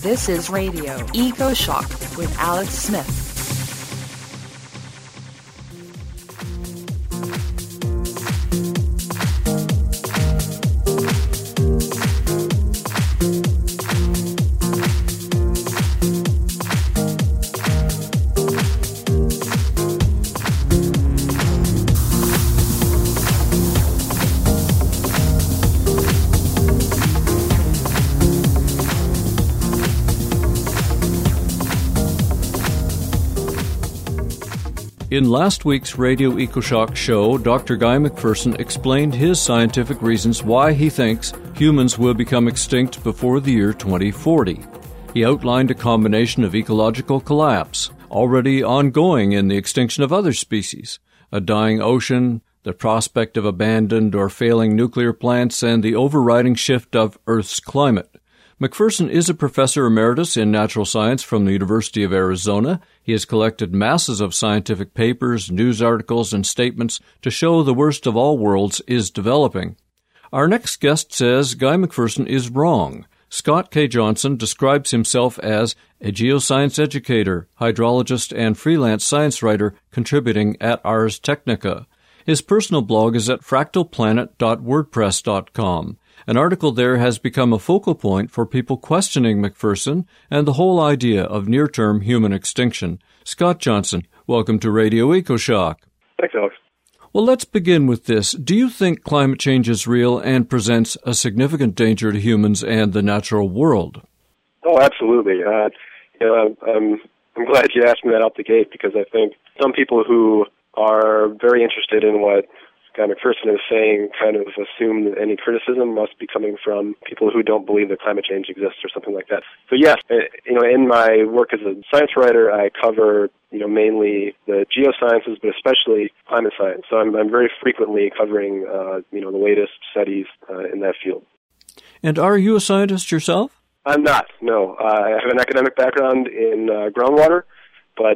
This is Radio Eco Shock with Alex Smith. In last week's Radio EcoShock show, Dr. Guy McPherson explained his scientific reasons why he thinks humans will become extinct before the year 2040. He outlined a combination of ecological collapse, already ongoing in the extinction of other species, a dying ocean, the prospect of abandoned or failing nuclear plants, and the overriding shift of Earth's climate. McPherson is a professor emeritus in natural science from the University of Arizona. He has collected masses of scientific papers, news articles, and statements to show the worst of all worlds is developing. Our next guest says Guy McPherson is wrong. Scott K. Johnson describes himself as a geoscience educator, hydrologist, and freelance science writer contributing at Ars Technica. His personal blog is at fractalplanet.wordpress.com. An article there has become a focal point for people questioning McPherson and the whole idea of near-term human extinction. Scott Johnson, welcome to Radio EcoShock. Thanks, Alex. Well, let's begin with this. Do you think climate change is real and presents a significant danger to humans and the natural world? Oh, absolutely. I'm glad you asked me that out the gate, because I think some people who are very interested in what Guy McPherson is saying kind of assume that any criticism must be coming from people who don't believe that climate change exists or something like that. So yes, in my work as a science writer, I cover, mainly the geosciences, but especially climate science. So I'm very frequently covering, the latest studies in that field. And are you a scientist yourself? I'm not, no. I have an academic background in groundwater, but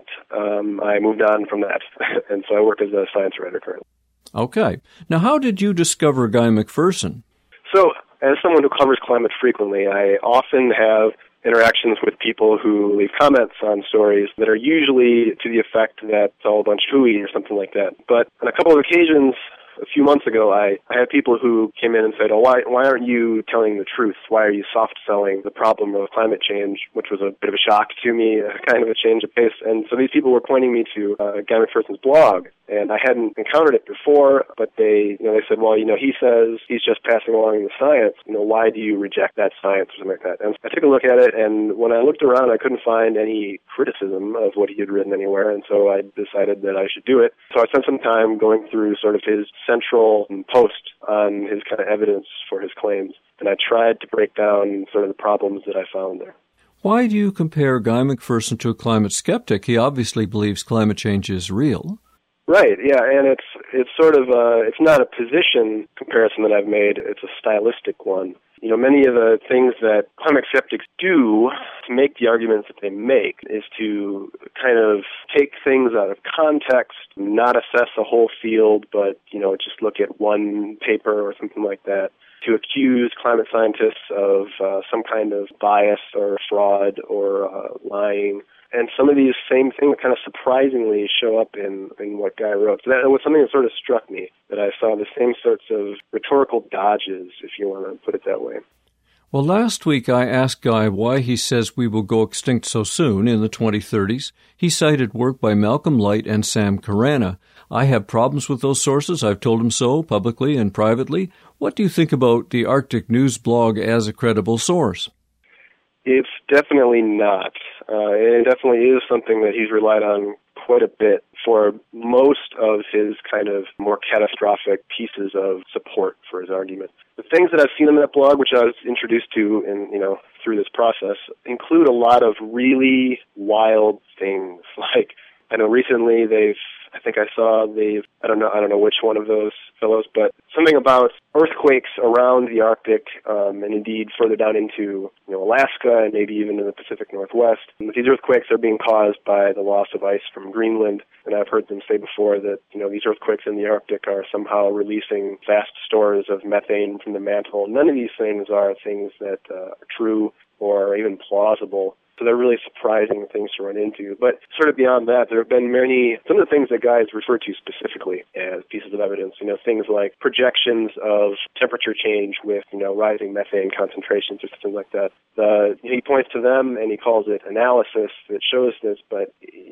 I moved on from that, and so I work as a science writer currently. Okay. Now, how did you discover Guy McPherson? So, as someone who covers climate frequently, I often have interactions with people who leave comments on stories that are usually to the effect that it's all a bunch of hooey or something like that. But on a couple of occasions, a few months ago, I had people who came in and said, why aren't you telling the truth? Why are you soft-selling the problem of climate change, which was a bit of a shock to me, kind of a change of pace. And so these people were pointing me to Guy McPherson's blog, and I hadn't encountered it before, but they said, well, he says he's just passing along the science. Why do you reject that science or something like that? And I took a look at it, and when I looked around, I couldn't find any criticism of what he had written anywhere, and so I decided that I should do it. So I spent some time going through sort of his central post on his kind of evidence for his claims, and I tried to break down sort of the problems that I found there. Why do you compare Guy McPherson to a climate skeptic? He obviously believes climate change is real. Right, yeah, and it's sort of it's not a position comparison that I've made, it's a stylistic one. Many of the things that climate skeptics do to make the arguments that they make is to kind of take things out of context, not assess a whole field, but, just look at one paper or something like that, to accuse climate scientists of some kind of bias or fraud or lying. And some of these same things kind of surprisingly show up in what Guy wrote. So that was something that sort of struck me, that I saw the same sorts of rhetorical dodges, if you want to put it that way. Well, last week I asked Guy why he says we will go extinct so soon in the 2030s. He cited work by Malcolm Light and Sam Carana. I have problems with those sources. I've told him so publicly and privately. What do you think about the Arctic News blog as a credible source? It's definitely not. It definitely is something that he's relied on quite a bit for most of his kind of more catastrophic pieces of support for his argument. The things that I've seen in that blog, which I was introduced to through this process, include a lot of really wild things. Like, I know recently I don't know which one of those fellows, but something about earthquakes around the Arctic, and indeed further down into Alaska and maybe even in the Pacific Northwest. And these earthquakes are being caused by the loss of ice from Greenland, and I've heard them say before that these earthquakes in the Arctic are somehow releasing vast stores of methane from the mantle. None of these things are things that are true. or even plausible. So they're really surprising things to run into. But sort of beyond that, there have been some of the things that guys refer to specifically as pieces of evidence, things like projections of temperature change with, rising methane concentrations or something like that. He points to them and he calls it analysis that shows this, but,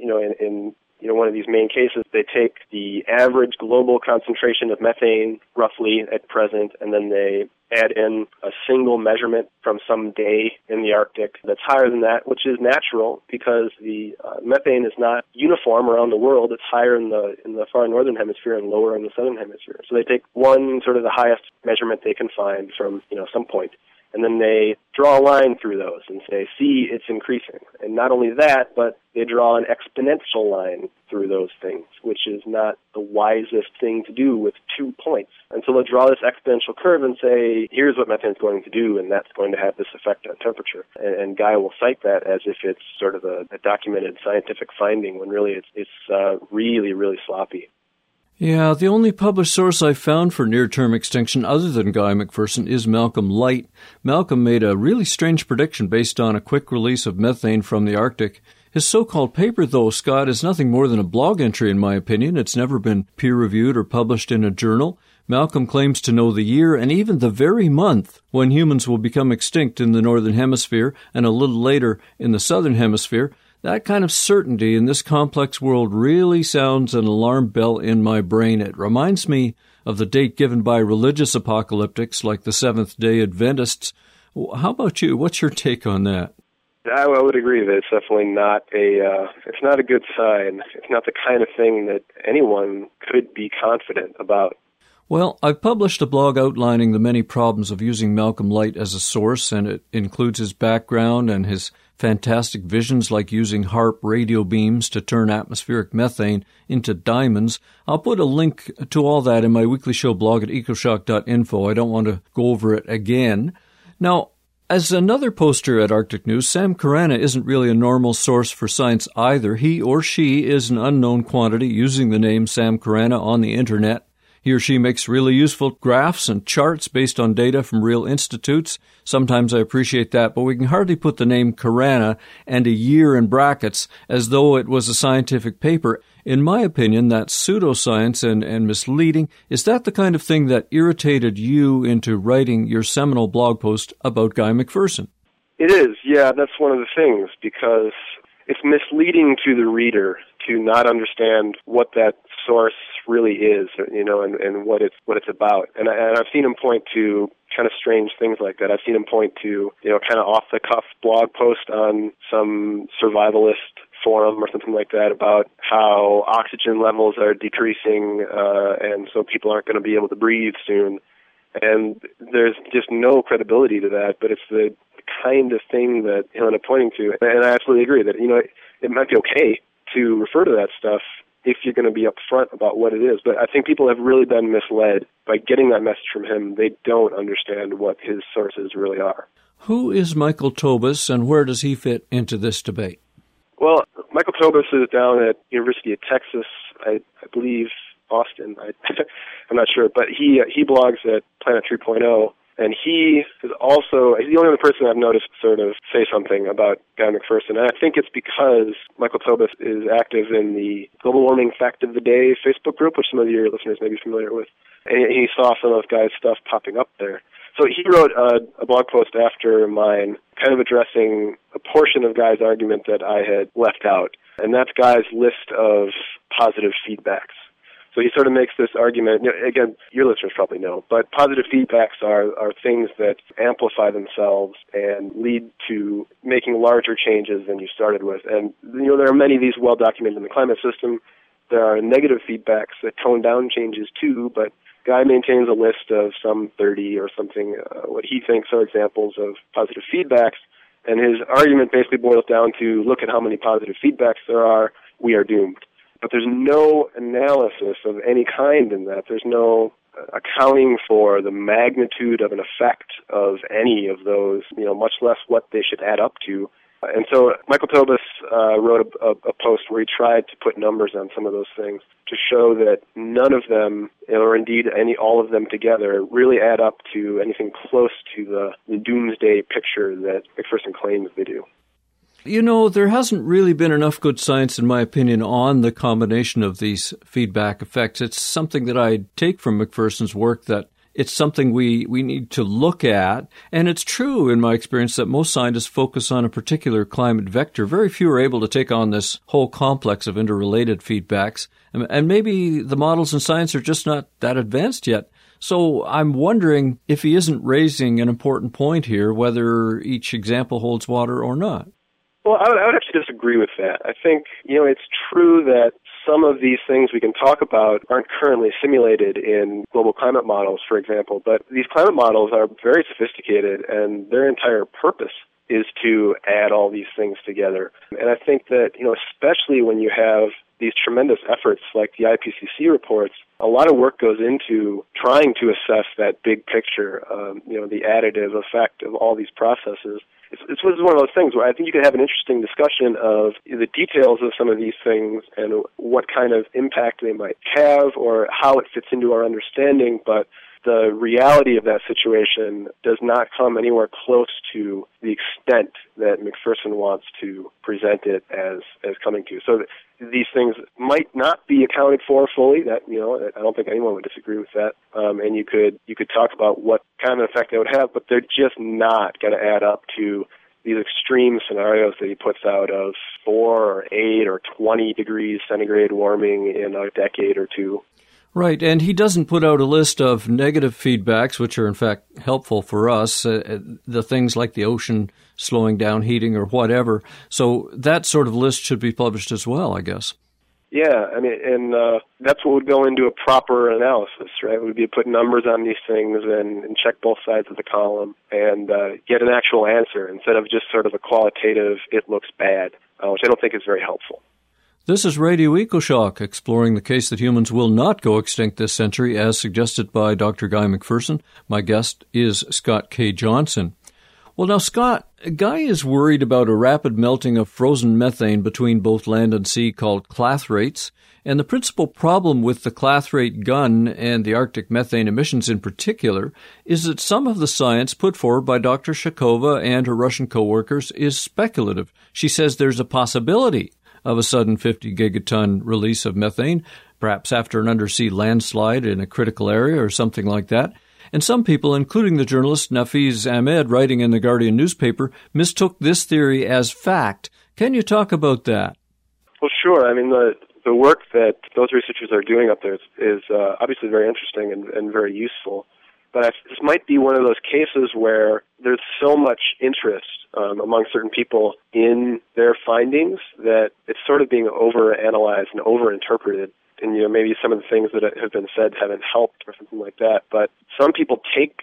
in one of these main cases, they take the average global concentration of methane roughly at present, and then they add in a single measurement from some day in the Arctic that's higher than that, which is natural because the methane is not uniform around the world. It's higher in the far northern hemisphere and lower in the southern hemisphere. So they take one sort of the highest measurement they can find from some point, and then they draw a line through those and say, see, it's increasing. And not only that, but they draw an exponential line through those things, which is not the wisest thing to do with 2 points. And so they'll draw this exponential curve and say, here's what methane's going to do, and that's going to have this effect on temperature. And Guy will cite that as if it's sort of a documented scientific finding, when really it's really, really sloppy. Yeah, the only published source I found for near-term extinction other than Guy McPherson is Malcolm Light. Malcolm made a really strange prediction based on a quick release of methane from the Arctic. His so-called paper, though, Scott, is nothing more than a blog entry, in my opinion. It's never been peer-reviewed or published in a journal. Malcolm claims to know the year and even the very month when humans will become extinct in the Northern Hemisphere and a little later in the Southern Hemisphere. That kind of certainty in this complex world really sounds an alarm bell in my brain. It reminds me of the date given by religious apocalyptics like the Seventh-day Adventists. How about you? What's your take on that? I would agree that it's definitely not it's not a good sign. It's not the kind of thing that anyone could be confident about. Well, I've published a blog outlining the many problems of using Malcolm Light as a source, and it includes his background and his fantastic visions like using HAARP radio beams to turn atmospheric methane into diamonds. I'll put a link to all that in my weekly show blog at ecoshock.info. I don't want to go over it again. Now, as another poster at Arctic News, Sam Carana isn't really a normal source for science either. He or she is an unknown quantity using the name Sam Carana on the Internet. He or she makes really useful graphs and charts based on data from real institutes. Sometimes I appreciate that, but we can hardly put the name Carana and a year in brackets as though it was a scientific paper. In my opinion, that's pseudoscience and misleading. Is that the kind of thing that irritated you into writing your seminal blog post about Guy McPherson? It is, yeah, that's one of the things, because it's misleading to the reader to not understand what that source really is, and what it's about. And I've seen him point to kind of strange things like that. I've seen him point to, kind of off-the-cuff blog post on some survivalist forum or something like that about how oxygen levels are decreasing, and so people aren't going to be able to breathe soon. And there's just no credibility to that, but it's the kind of thing that he'll end up pointing to. And I absolutely agree that, it might be okay to refer to that stuff if you're going to be upfront about what it is. But I think people have really been misled by getting that message from him. They don't understand what his sources really are. Who is Michael Tobis, and where does he fit into this debate? Well, Michael Tobis is down at University of Texas, I believe, Austin. I'm not sure, but he blogs at Planet 3.0. And he's the only other person I've noticed sort of say something about Guy McPherson. And I think it's because Michael Tobis is active in the Global Warming Fact of the Day Facebook group, which some of your listeners may be familiar with. And he saw some of Guy's stuff popping up there. So he wrote a blog post after mine kind of addressing a portion of Guy's argument that I had left out. And that's Guy's list of positive feedbacks. So he sort of makes this argument, again, your listeners probably know, but positive feedbacks are things that amplify themselves and lead to making larger changes than you started with. And, there are many of these well documented in the climate system. There are negative feedbacks that tone down changes too, but Guy maintains a list of some 30 or something, what he thinks are examples of positive feedbacks. And his argument basically boils down to, look at how many positive feedbacks there are, we are doomed. But there's no analysis of any kind in that. There's no accounting for the magnitude of an effect of any of those, much less what they should add up to. And so Michael Tobis wrote a post where he tried to put numbers on some of those things to show that none of them, or indeed all of them together, really add up to anything close to the doomsday picture that McPherson claims they do. You know, there hasn't really been enough good science, in my opinion, on the combination of these feedback effects. It's something that I take from McPherson's work, that it's something we need to look at. And it's true, in my experience, that most scientists focus on a particular climate vector. Very few are able to take on this whole complex of interrelated feedbacks. And maybe the models in science are just not that advanced yet. So I'm wondering if he isn't raising an important point here, whether each example holds water or not. Well, I would actually disagree with that. I think, it's true that some of these things we can talk about aren't currently simulated in global climate models, for example, but these climate models are very sophisticated, and their entire purpose is to add all these things together. And I think that, especially when you have these tremendous efforts like the IPCC reports, a lot of work goes into trying to assess that big picture, the additive effect of all these processes. It's one of those things where I think you could have an interesting discussion of the details of some of these things and what kind of impact they might have or how it fits into our understanding, but the reality of that situation does not come anywhere close to the extent that McPherson wants to present it as coming to. So these things might not be accounted for fully. That I don't think anyone would disagree with that. And you could talk about what kind of effect they would have, but they're just not going to add up to these extreme scenarios that he puts out of 4 or 8 or 20 degrees centigrade warming in a decade or two. Right, and he doesn't put out a list of negative feedbacks, which are in fact helpful for us, the things like the ocean slowing down, heating, or whatever. So that sort of list should be published as well, I guess. Yeah, and that's what would go into a proper analysis, right? It would be put numbers on these things and check both sides of the column and get an actual answer instead of just sort of a qualitative, it looks bad, which I don't think is very helpful. This is Radio EcoShock, exploring the case that humans will not go extinct this century, as suggested by Dr. Guy McPherson. My guest is Scott K. Johnson. Well, now, Scott, Guy is worried about a rapid melting of frozen methane between both land and sea called clathrates. And the principal problem with the clathrate gun and the Arctic methane emissions in particular is that some of the science put forward by Dr. Shakova and her Russian co-workers is speculative. She says there's a possibility of a sudden 50 gigaton release of methane, perhaps after an undersea landslide in a critical area or something like that. And some people, including the journalist Nafiz Ahmed, writing in the Guardian newspaper, mistook this theory as fact. Can you talk about that? Well, sure. I mean, the work that those researchers are doing up there is obviously very interesting and very useful. But this might be one of those cases where there's so much interest among certain people in their findings that it's sort of being overanalyzed and overinterpreted. And, maybe some of the things that have been said haven't helped or something like that. But some people take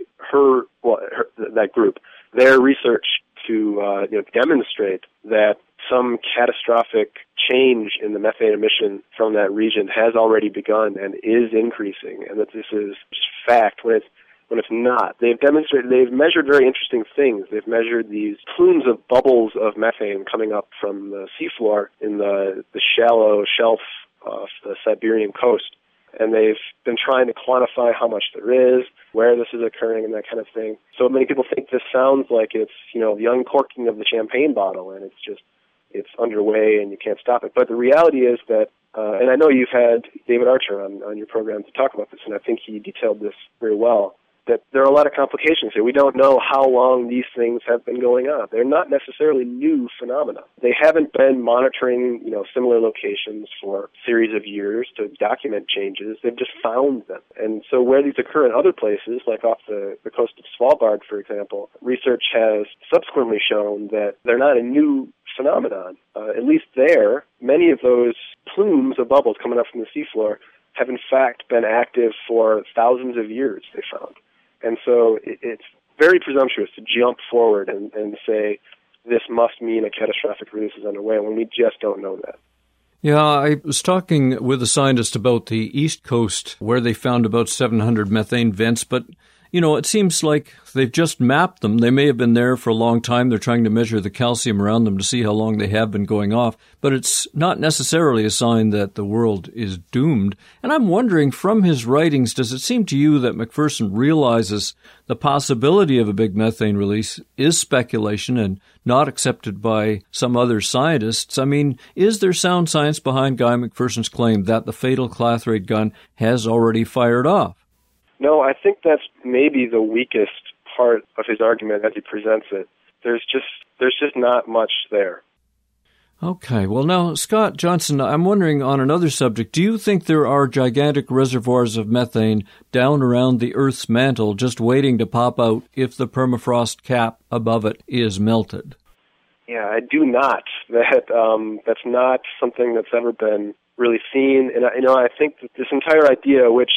that group, their research to demonstrate that some catastrophic change in the methane emission from that region has already begun and is increasing, and that this is just fact when it's not. They've measured very interesting things. They've measured these plumes of bubbles of methane coming up from the seafloor in the shallow shelf off the Siberian coast. And they've been trying to quantify how much there is, where this is occurring, and that kind of thing. So many people think this sounds like it's, the uncorking of the champagne bottle, and it's underway and you can't stop it. But the reality is that, and I know you've had David Archer on your program to talk about this, and I think he detailed this very well, that there are a lot of complications here. We don't know how long these things have been going on. They're not necessarily new phenomena. They haven't been monitoring, similar locations for a series of years to document changes. They've just found them. And so where these occur in other places, like off the coast of Svalbard, for example, research has subsequently shown that they're not a new phenomenon. At least there, many of those plumes of bubbles coming up from the seafloor have in fact been active for thousands of years, they found. And so it's very presumptuous to jump forward and say this must mean a catastrophic release is underway when we just don't know that. Yeah, I was talking with a scientist about the East Coast where they found about 700 methane vents, but it seems like they've just mapped them. They may have been there for a long time. They're trying to measure the calcium around them to see how long they have been going off. But it's not necessarily a sign that the world is doomed. And I'm wondering, from his writings, does it seem to you that McPherson realizes the possibility of a big methane release is speculation and not accepted by some other scientists? I mean, is there sound science behind Guy McPherson's claim that the fatal clathrate gun has already fired off? No, I think that's maybe the weakest part of his argument as he presents it. There's just not much there. Okay. Well, now, Scott Johnson, I'm wondering on another subject. Do you think there are gigantic reservoirs of methane down around the Earth's mantle just waiting to pop out if the permafrost cap above it is melted? Yeah, I do not. That's not something that's ever been really seen. And, I think that this entire idea, which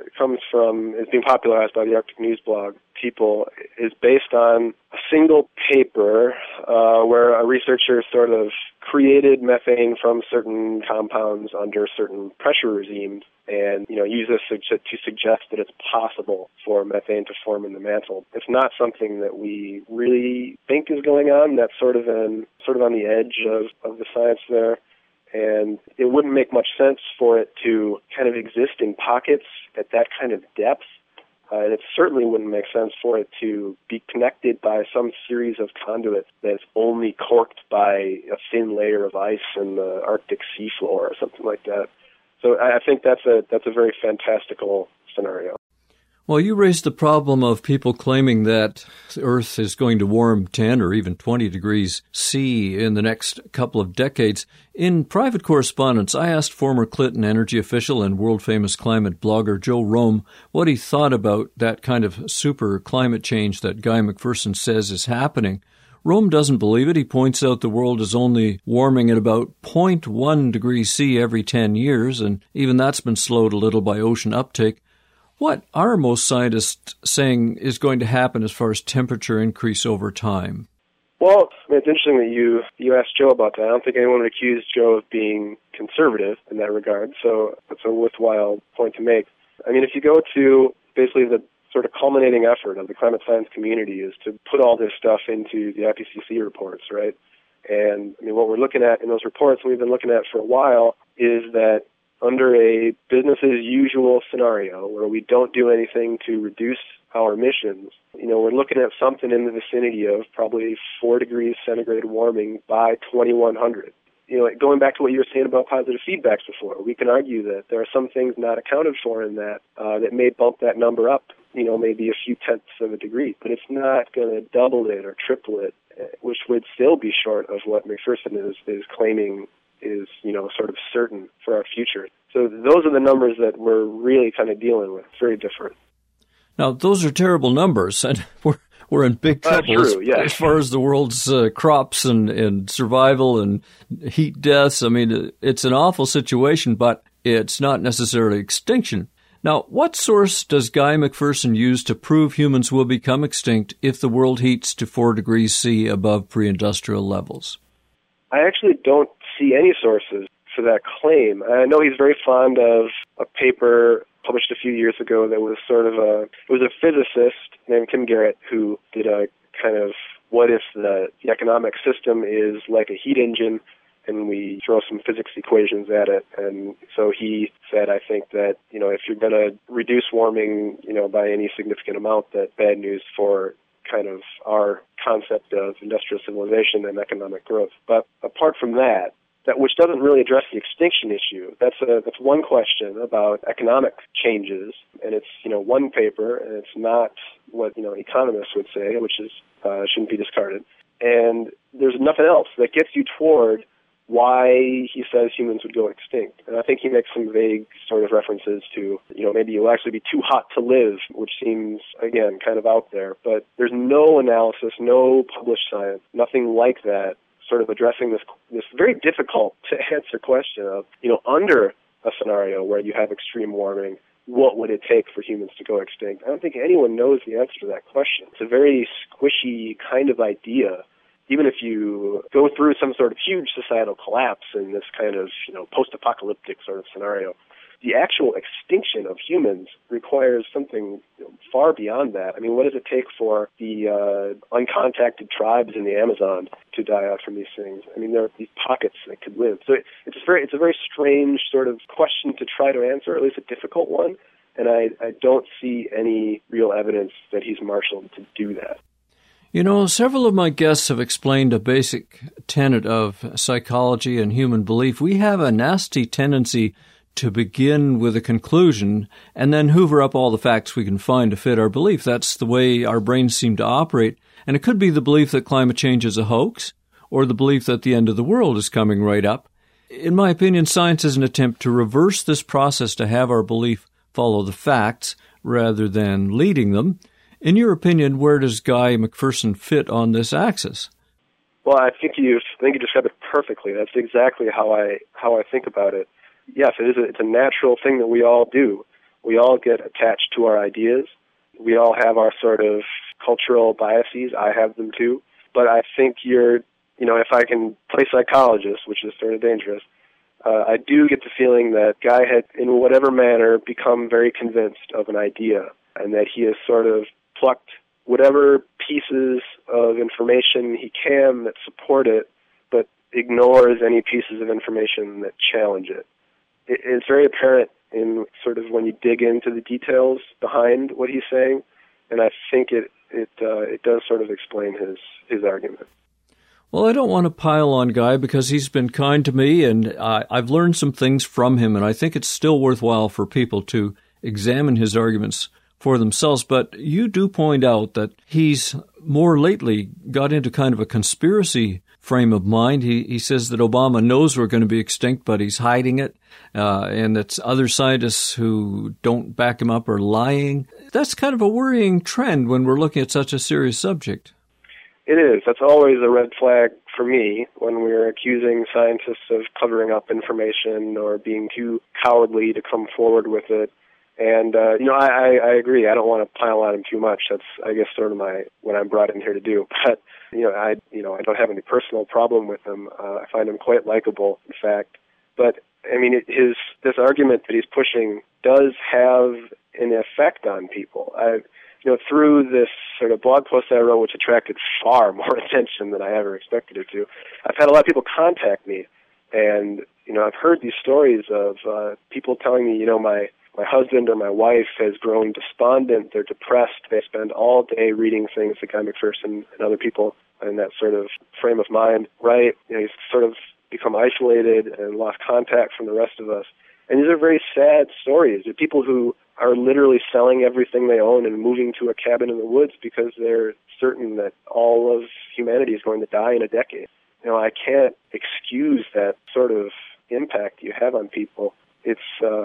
is being popularized by the Arctic News blog people, is based on a single paper where a researcher sort of created methane from certain compounds under certain pressure regimes and, use this to suggest that it's possible for methane to form in the mantle. It's not something that we really think is going on. That's sort of on the edge of the science there. And it wouldn't make much sense for it to kind of exist in pockets at that kind of depth. And it certainly wouldn't make sense for it to be connected by some series of conduits that's only corked by a thin layer of ice in the Arctic seafloor or something like that. So I think that's a very fantastical scenario. Well, you raised the problem of people claiming that the Earth is going to warm 10 or even 20 degrees C in the next couple of decades. In private correspondence, I asked former Clinton energy official and world-famous climate blogger Joe Romm what he thought about that kind of super climate change that Guy McPherson says is happening. Romm doesn't believe it. He points out the world is only warming at about 0.1 degrees C every 10 years, and even that's been slowed a little by ocean uptake. What are most scientists saying is going to happen as far as temperature increase over time? Well, it's interesting that you asked Joe about that. I don't think anyone would accuse Joe of being conservative in that regard, so that's a worthwhile point to make. I mean, if you go to basically the sort of culminating effort of the climate science community is to put all this stuff into the IPCC reports, right? And I mean, what we're looking at in those reports, and we've been looking at for a while, is that under a business-as-usual scenario where we don't do anything to reduce our emissions, we're looking at something in the vicinity of probably 4 degrees centigrade warming by 2100. Going back to what you were saying about positive feedbacks before, we can argue that there are some things not accounted for in that that may bump that number up, maybe a few tenths of a degree, but it's not going to double it or triple it, which would still be short of what McPherson is claiming is, sort of certain for our future. So those are the numbers that we're really kind of dealing with. It's very different. Now, those are terrible numbers, and we're in big trouble as far as the world's crops and survival and heat deaths. I mean, it's an awful situation, but it's not necessarily extinction. Now, what source does Guy McPherson use to prove humans will become extinct if the world heats to 4 degrees C above pre-industrial levels? I actually don't see any sources for that claim. I know he's very fond of a paper published a few years ago that was it was a physicist named Tim Garrett who did a kind of what if the economic system is like a heat engine and we throw some physics equations at it. And so he said, I think that, if you're going to reduce warming, by any significant amount, that bad news for kind of our concept of industrial civilization and economic growth. But apart from that, which doesn't really address the extinction issue. That's one question about economic changes, and it's one paper, and it's not what economists would say, which is shouldn't be discarded. And there's nothing else that gets you toward why he says humans would go extinct. And I think he makes some vague sort of references to maybe you'll actually be too hot to live, which seems again kind of out there. But there's no analysis, no published science, nothing like that, sort of addressing this very difficult to answer question of, under a scenario where you have extreme warming, what would it take for humans to go extinct? I don't think anyone knows the answer to that question. It's a very squishy kind of idea. Even if you go through some sort of huge societal collapse in this kind of, post-apocalyptic sort of scenario, the actual extinction of humans requires something far beyond that. I mean, what does it take for the uncontacted tribes in the Amazon to die off from these things? I mean, there are these pockets that could live. So it's a very strange sort of question to try to answer, or at least a difficult one. And I don't see any real evidence that he's marshaled to do that. You know, several of my guests have explained a basic tenet of psychology and human belief. We have a nasty tendency to begin with a conclusion and then hoover up all the facts we can find to fit our belief. That's the way our brains seem to operate. And it could be the belief that climate change is a hoax, or the belief that the end of the world is coming right up. In my opinion, science is an attempt to reverse this process to have our belief follow the facts rather than leading them. In your opinion, where does Guy McPherson fit on this axis? Well, I think you described it perfectly. That's exactly how I think about it. Yes, it's a natural thing that we all do. We all get attached to our ideas. We all have our sort of cultural biases. I have them too. But I think if I can play psychologist, which is sort of dangerous, I do get the feeling that Guy had, in whatever manner, become very convinced of an idea, and that he has sort of plucked whatever pieces of information he can that support it, but ignores any pieces of information that challenge it. It's very apparent in sort of when you dig into the details behind what he's saying, and I think it does sort of explain his argument. Well, I don't want to pile on Guy because he's been kind to me, and I've learned some things from him, and I think it's still worthwhile for people to examine his arguments for themselves. But you do point out that he's more lately got into kind of a conspiracy frame of mind. He says that Obama knows we're going to be extinct, but he's hiding it, and that other scientists who don't back him up are lying. That's kind of a worrying trend when we're looking at such a serious subject. It is. That's always a red flag for me when we're accusing scientists of covering up information or being too cowardly to come forward with it. And, I agree. I don't want to pile on him too much. That's, I guess, sort of what I'm brought in here to do. But, I don't have any personal problem with him. I find him quite likable, in fact. But, I mean, this argument that he's pushing does have an effect on people. Through this sort of blog post I wrote, which attracted far more attention than I ever expected it to, I've had a lot of people contact me. And, I've heard these stories of people telling me, my husband or my wife has grown despondent, they're depressed, they spend all day reading things that Guy McPherson and other people in that sort of frame of mind write. He's sort of become isolated and lost contact from the rest of us. And these are very sad stories. They're people who are literally selling everything they own and moving to a cabin in the woods because they're certain that all of humanity is going to die in a decade. I can't excuse that sort of impact you have on people. It's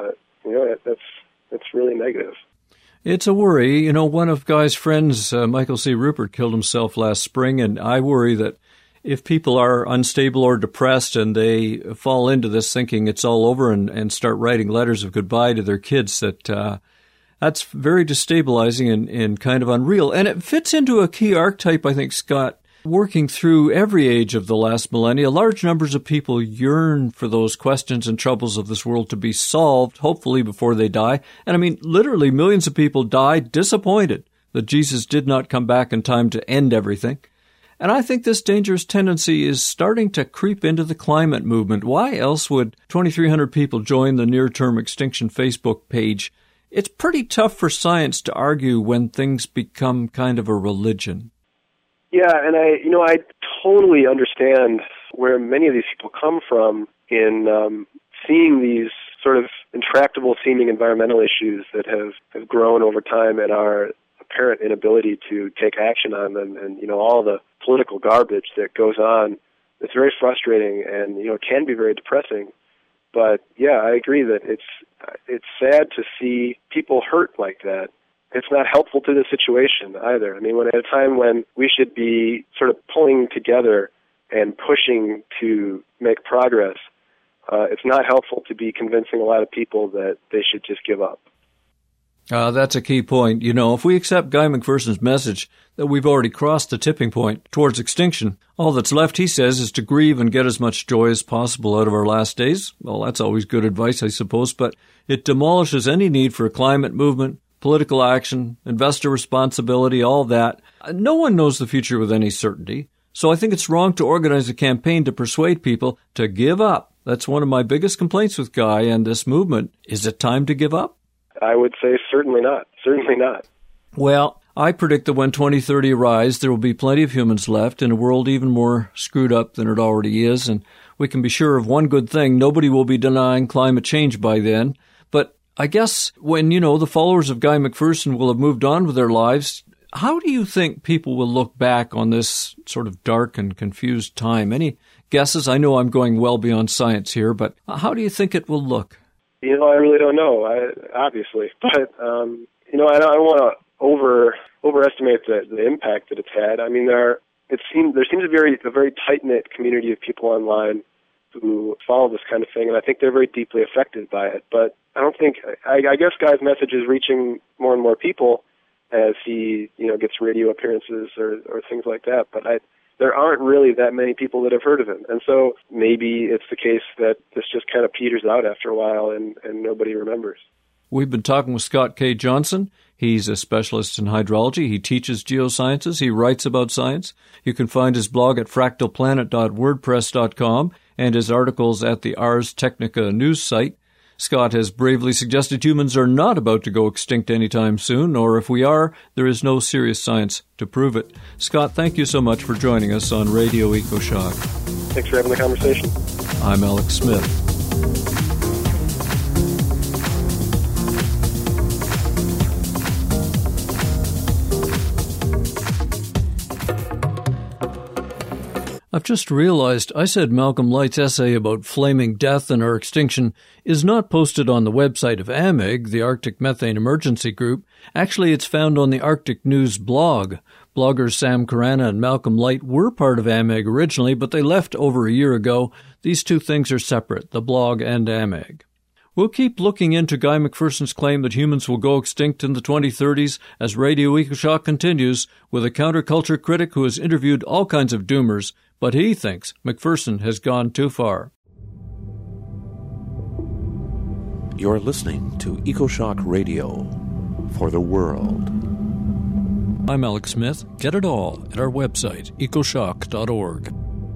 that's really negative. It's a worry. One of Guy's friends, Michael C. Rupert, killed himself last spring, and I worry that if people are unstable or depressed and they fall into this thinking it's all over and start writing letters of goodbye to their kids, that's very destabilizing and kind of unreal. And it fits into a key archetype, I think, Scott, working through every age of the last millennia. Large numbers of people yearn for those questions and troubles of this world to be solved, hopefully before they die. And I mean, literally millions of people died disappointed that Jesus did not come back in time to end everything. And I think this dangerous tendency is starting to creep into the climate movement. Why else would 2,300 people join the Near-Term Extinction Facebook page? It's pretty tough for science to argue when things become kind of a religion. Yeah, and I totally understand where many of these people come from in seeing these sort of intractable seeming environmental issues that have grown over time and our apparent inability to take action on them, and all the political garbage that goes on. It's very frustrating and it can be very depressing. But yeah, I agree that it's sad to see people hurt like that. It's not helpful to the situation either. I mean, at a time when we should be sort of pulling together and pushing to make progress, it's not helpful to be convincing a lot of people that they should just give up. That's a key point. If we accept Guy McPherson's message that we've already crossed the tipping point towards extinction, all that's left, he says, is to grieve and get as much joy as possible out of our last days. Well, that's always good advice, I suppose, but it demolishes any need for a climate movement, political action, investor responsibility, all that. No one knows the future with any certainty, so I think it's wrong to organize a campaign to persuade people to give up. That's one of my biggest complaints with Guy and this movement. Is it time to give up? I would say certainly not. Certainly not. Well, I predict that when 2030 arrives, there will be plenty of humans left in a world even more screwed up than it already is, and we can be sure of one good thing: nobody will be denying climate change by then. But I guess when, the followers of Guy McPherson will have moved on with their lives, how do you think people will look back on this sort of dark and confused time? Any guesses? I know I'm going well beyond science here, but how do you think it will look? I really don't know, obviously. But, I don't want to overestimate the impact that it's had. I mean, there seems to be a very tight-knit community of people online who follow this kind of thing, and I think they're very deeply affected by it. But I guess Guy's message is reaching more and more people as he, gets radio appearances or things like that. But there aren't really that many people that have heard of him. And so maybe it's the case that this just kind of peters out after a while and nobody remembers. We've been talking with Scott K. Johnson. He's a specialist in hydrology. He teaches geosciences. He writes about science. You can find his blog at fractalplanet.wordpress.com and his articles at the Ars Technica news site. Scott has bravely suggested humans are not about to go extinct anytime soon, or if we are, there is no serious science to prove it. Scott, thank you so much for joining us on Radio EcoShock. Thanks for having the conversation. I'm Alex Smith. I've just realized I said Malcolm Light's essay about flaming death and our extinction is not posted on the website of AMEG, the Arctic Methane Emergency Group. Actually, it's found on the Arctic News blog. Bloggers Sam Carana and Malcolm Light were part of AMEG originally, but they left over a year ago. These two things are separate, the blog and AMEG. We'll keep looking into Guy McPherson's claim that humans will go extinct in the 2030s as Radio EcoShock continues with a counterculture critic who has interviewed all kinds of doomers, but he thinks McPherson has gone too far. You're listening to EcoShock Radio for the world. I'm Alex Smith. Get it all at our website, ecoshock.org.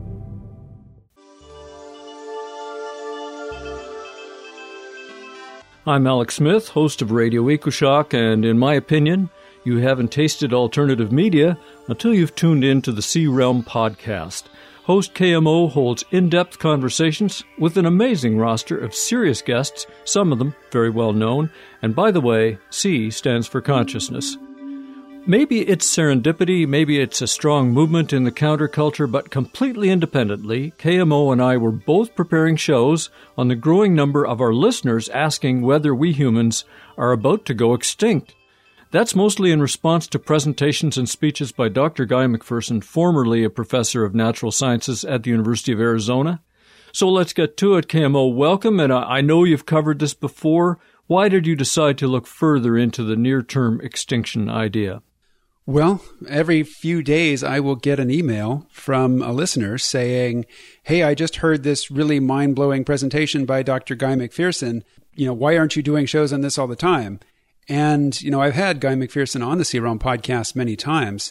I'm Alex Smith, host of Radio EcoShock, and in my opinion, you haven't tasted alternative media until you've tuned in to the Sea Realm podcast. Host KMO holds in-depth conversations with an amazing roster of serious guests, some of them very well known, and by the way, C stands for consciousness. Maybe it's serendipity, maybe it's a strong movement in the counterculture, but completely independently, KMO and I were both preparing shows on the growing number of our listeners asking whether we humans are about to go extinct. That's mostly in response to presentations and speeches by Dr. Guy McPherson, formerly a professor of natural sciences at the University of Arizona. So let's get to it, KMO. Welcome, and I know you've covered this before. Why did you decide to look further into the near-term extinction idea? Well, every few days I will get an email from a listener saying, hey, I just heard this really mind-blowing presentation by Dr. Guy McPherson. Why aren't you doing shows on this all the time? And, I've had Guy McPherson on the Sea Realm podcast many times,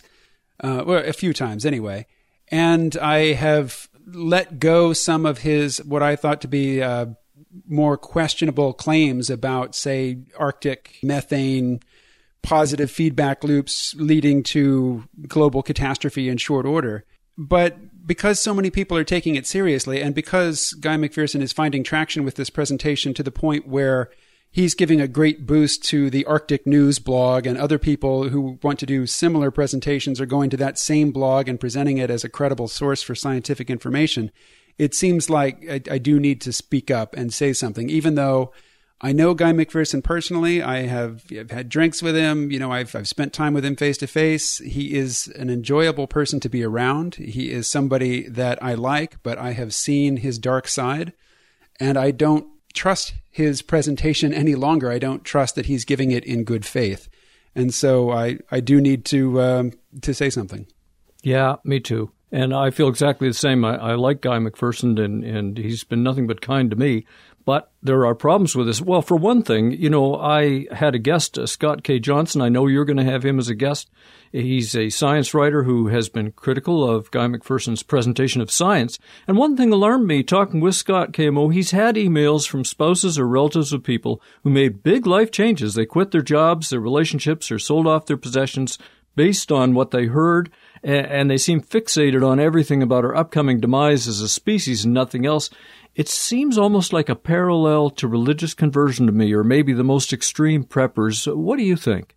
a few times anyway. And I have let go some of his, what I thought to be more questionable claims about, say, Arctic methane positive feedback loops leading to global catastrophe in short order. But because so many people are taking it seriously, and because Guy McPherson is finding traction with this presentation to the point where he's giving a great boost to the Arctic News blog, and other people who want to do similar presentations are going to that same blog and presenting it as a credible source for scientific information, it seems like I do need to speak up and say something, even though I know Guy McPherson personally. I've had drinks with him. I've spent time with him face to face. He is an enjoyable person to be around. He is somebody that I like, but I have seen his dark side, and I don't trust his presentation any longer. I don't trust that he's giving it in good faith. And so I do need to say something. Yeah, me too. And I feel exactly the same. I like Guy McPherson, and he's been nothing but kind to me. But there are problems with this. Well, for one thing, I had a guest, Scott K. Johnson. I know you're going to have him as a guest. He's a science writer who has been critical of Guy McPherson's presentation of science. And one thing alarmed me, talking with Scott KMO, he's had emails from spouses or relatives of people who made big life changes. They quit their jobs, their relationships, or sold off their possessions based on what they heard, and they seem fixated on everything about our upcoming demise as a species and nothing else. It seems almost like a parallel to religious conversion to me, or maybe the most extreme preppers. What do you think?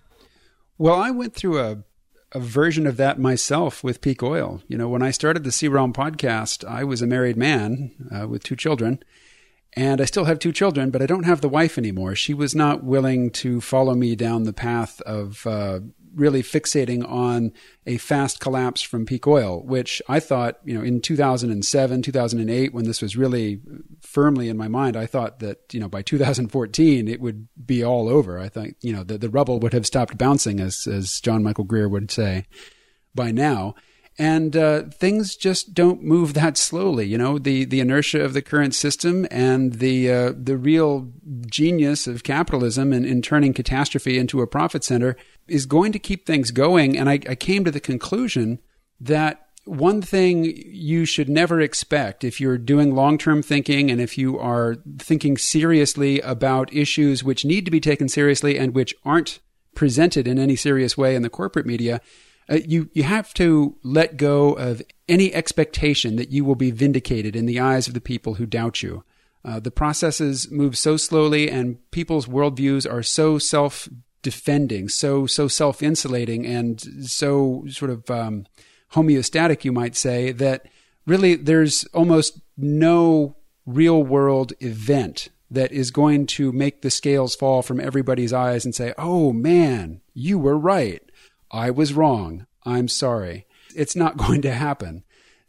Well, I went through a version of that myself with peak oil. When I started the Sea Realm podcast, I was a married man with 2 children, and I still have 2 children, but I don't have the wife anymore. She was not willing to follow me down the path of really fixating on a fast collapse from peak oil, which I thought, in 2007, 2008, when this was really firmly in my mind, I thought that, by 2014, it would be all over. I thought, the rubble would have stopped bouncing, as John Michael Greer would say by now. And things just don't move that slowly. The inertia of the current system and the real genius of capitalism in turning catastrophe into a profit center is going to keep things going. And I came to the conclusion that one thing you should never expect if you're doing long-term thinking and if you are thinking seriously about issues which need to be taken seriously and which aren't presented in any serious way in the corporate media, you have to let go of any expectation that you will be vindicated in the eyes of the people who doubt you. The processes move so slowly, and people's worldviews are so self-defending, so self-insulating, and so sort of homeostatic, you might say, that really there's almost no real-world event that is going to make the scales fall from everybody's eyes and say, "Oh man, you were right. I was wrong. I'm sorry." It's not going to happen.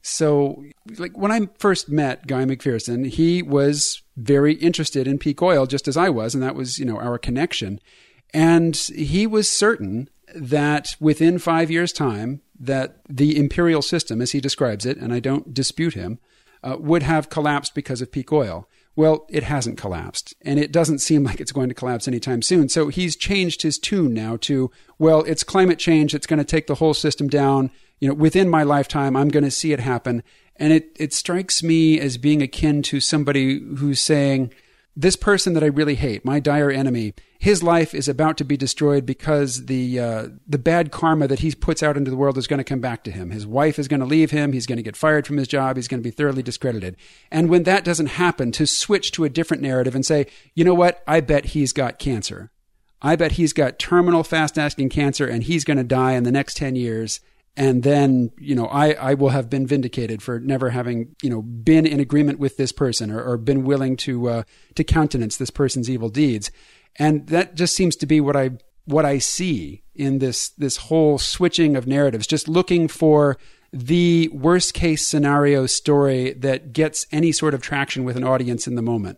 So, when I first met Guy McPherson, he was very interested in peak oil, just as I was, and that was, our connection. And he was certain that within 5 years' time, that the imperial system, as he describes it, and I don't dispute him, would have collapsed because of peak oil. Well, it hasn't collapsed, and it doesn't seem like it's going to collapse anytime soon. So he's changed his tune now to, well, it's climate change. It's going to take the whole system down. Within my lifetime, I'm going to see it happen. And it strikes me as being akin to somebody who's saying, this person that I really hate, my dire enemy, his life is about to be destroyed because the bad karma that he puts out into the world is going to come back to him. His wife is going to leave him. He's going to get fired from his job. He's going to be thoroughly discredited. And when that doesn't happen, to switch to a different narrative and say, you know what? I bet he's got cancer. I bet he's got terminal fast-acting cancer, and he's going to die in the next 10 years. And then, I will have been vindicated for never having, been in agreement with this person or been willing to countenance this person's evil deeds. And that just seems to be what I see in this whole switching of narratives, just looking for the worst case scenario story that gets any sort of traction with an audience in the moment.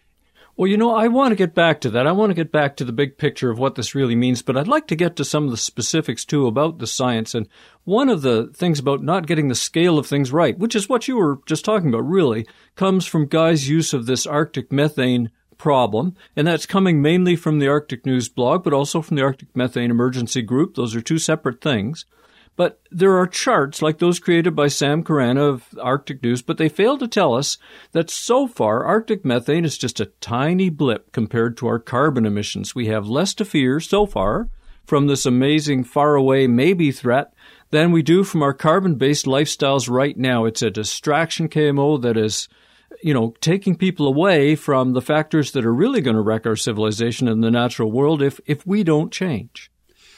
Well, I want to get back to that. I want to get back to the big picture of what this really means, but I'd like to get to some of the specifics, too, about the science. And one of the things about not getting the scale of things right, which is what you were just talking about, really, comes from Guy's use of this Arctic methane problem, and that's coming mainly from the Arctic News blog, but also from the Arctic Methane Emergency Group. Those are 2 separate things. But there are charts like those created by Sam Carana of Arctic News, but they fail to tell us that so far Arctic methane is just a tiny blip compared to our carbon emissions. We have less to fear so far from this amazing faraway maybe threat than we do from our carbon-based lifestyles right now. It's a distraction, KMO, that is, taking people away from the factors that are really going to wreck our civilization and the natural world if we don't change.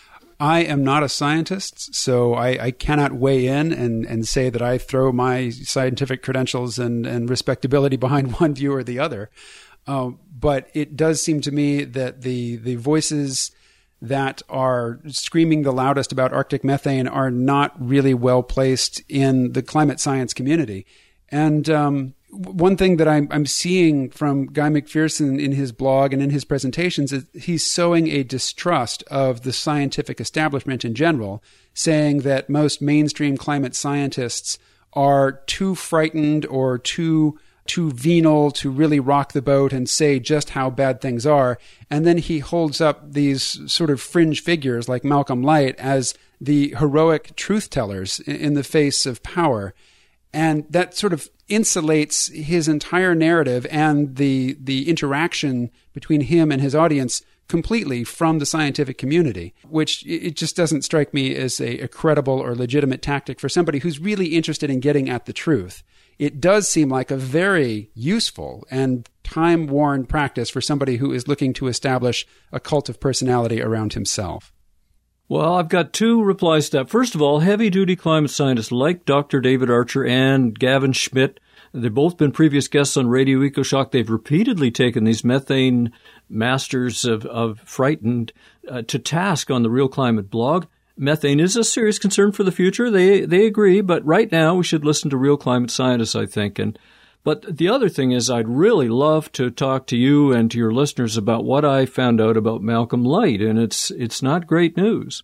I am not a scientist, so I cannot weigh in and say that I throw my scientific credentials and respectability behind one view or the other. But it does seem to me that the voices that are screaming the loudest about Arctic methane are not really well placed in the climate science community. And One thing that I'm seeing from Guy McPherson in his blog and in his presentations is he's sowing a distrust of the scientific establishment in general, saying that most mainstream climate scientists are too frightened or too venal to really rock the boat and say just how bad things are. And then he holds up these sort of fringe figures like Malcolm Light as the heroic truth tellers in the face of power. And that sort of insulates his entire narrative and the interaction between him and his audience completely from the scientific community, which it just doesn't strike me as a credible or legitimate tactic for somebody who's really interested in getting at the truth. It does seem like a very useful and time-worn practice for somebody who is looking to establish a cult of personality around himself. Well, I've got two replies to that. First of all, heavy-duty climate scientists like Dr. David Archer and Gavin Schmidt, they've both been previous guests on Radio EcoShock. They've repeatedly taken these methane masters of frightened to task on the Real Climate blog. Methane is a serious concern for the future. They agree, but right now we should listen to real climate scientists, I think. But the other thing is I'd really love to talk to you and to your listeners about what I found out about Malcolm Light, and it's not great news.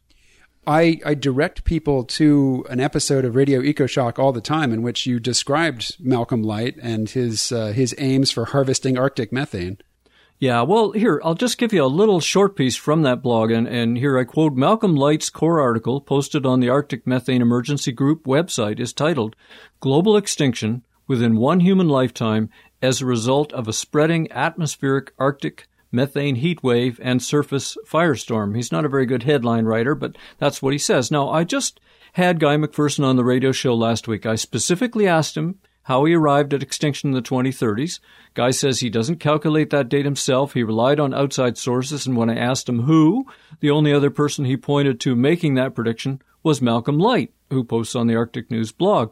I direct people to an episode of Radio EcoShock all the time in which you described Malcolm Light and his aims for harvesting Arctic methane. Yeah, well, here, I'll just give you a little short piece from that blog, and here I quote, Malcolm Light's core article posted on the Arctic Methane Emergency Group website is titled, Global Extinction Within One Human Lifetime as a Result of a Spreading Atmospheric Arctic Methane Heat Wave and Surface Firestorm. He's not a very good headline writer, but that's what he says. Now, I just had Guy McPherson on the radio show last week. I specifically asked him how he arrived at extinction in the 2030s. Guy says he doesn't calculate that date himself. He relied on outside sources, and when I asked him who, the only other person he pointed to making that prediction was Malcolm Light, who posts on the Arctic News blog.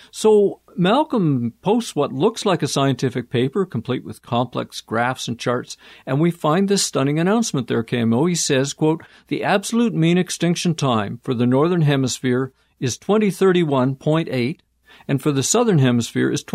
So Malcolm posts what looks like a scientific paper, complete with complex graphs and charts, and we find this stunning announcement there, KMO. He says, quote, the absolute mean extinction time for the Northern Hemisphere is 2031.8, and for the Southern Hemisphere is